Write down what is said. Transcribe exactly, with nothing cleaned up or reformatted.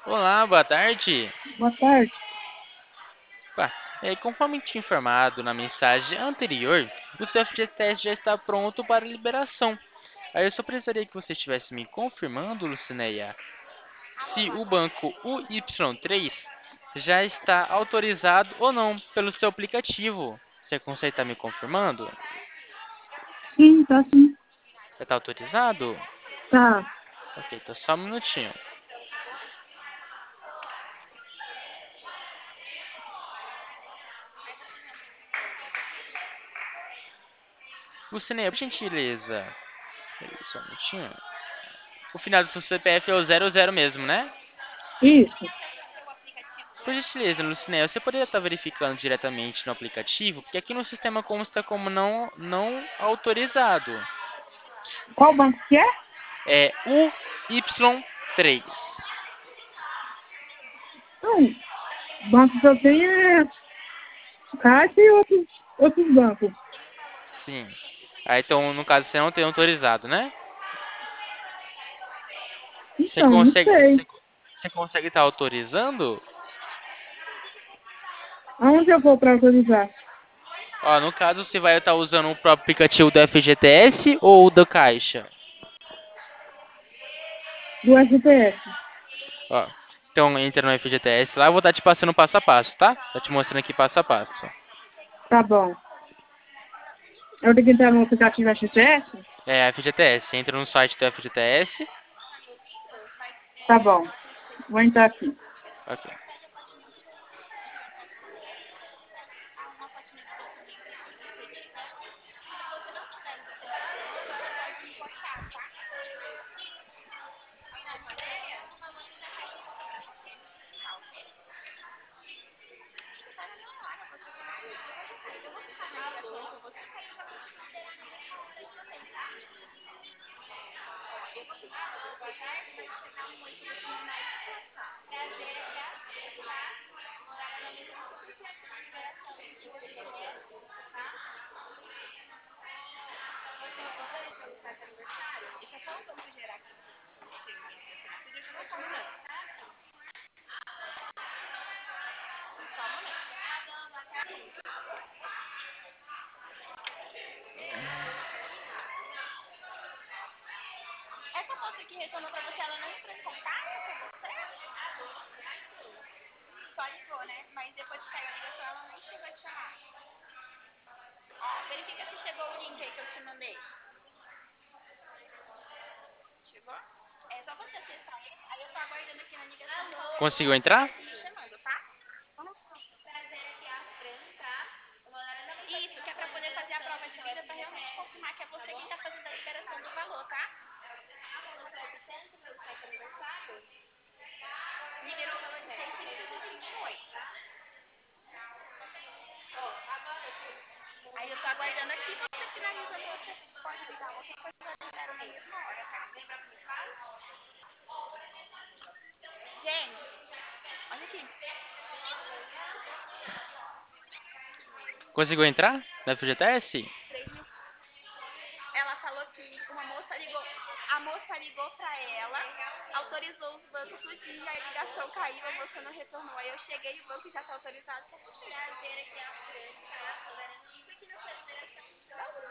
Olá, boa tarde. Boa tarde. Pá, é, conforme tinha informado na mensagem anterior, o seu F G T S já está pronto para liberação. Aí eu só precisaria que você estivesse me confirmando, Lucineia, se o banco U Y três já está autorizado ou não pelo seu aplicativo. Você consegue estar me confirmando? Sim, tá sim. Já está autorizado? Tá. Ok, então só um minutinho. Lucineia, por gentileza. Peraí, só um minutinho. O final do seu C P F é o zero zero mesmo, né? Isso. Por gentileza, Lucinéia, você poderia estar verificando diretamente no aplicativo? Porque aqui no sistema consta como não, não autorizado. Qual banco que é? É U Y três. Não. Banco que eu tenho é Caixa e outros, outros bancos. Sim. Ah, então, no caso, você não tem autorizado, né? Você Então, não consegue, sei. você, você consegue estar autorizando? Aonde eu vou para autorizar? Ó, no caso, você vai estar usando o próprio aplicativo do F G T S ou o da Caixa? Do F G T S. Ó, então entra no F G T S lá, eu vou estar te passando passo a passo, tá? Tá te mostrando aqui passo a passo. Tá bom. Eu tenho que entrar no aplicativo F G T S? É, F G T S. Entra no site do F G T S. Tá bom. Vou entrar aqui. Ok. Essa moça que retornou pra você, ela não entrou em contato com você? Só ligou, né? Mas depois que caiu a ligação, ela nem chegou a te chamar. Ó, verifica se chegou o link aí que eu te mandei. Chegou? É só você acessar ele, aí eu tô aguardando aqui na ligação do valor pra Conseguiu você entrar? estar me chamando, tá? Trazer aqui a Fran, tá? Isso, que é pra poder fazer a prova de vida pra realmente confirmar que é você quem tá fazendo a liberação do valor, tá? Liberou o valor de seiscentos e vinte e oito. Aí eu tô aguardando aqui, você finalizando, você pode me dar outra coisa, eu libero na mesma hora, tá? Gente, olha aqui. Conseguiu entrar no F G T S? Ela falou que uma moça ligou, a moça ligou pra ela, autorizou os bancos tudinho, a ligação caiu, a moça não retornou. Aí eu cheguei e o banco já tá autorizado pra você. Prazer aqui a Fran, tá? Isso aqui na sua liberação.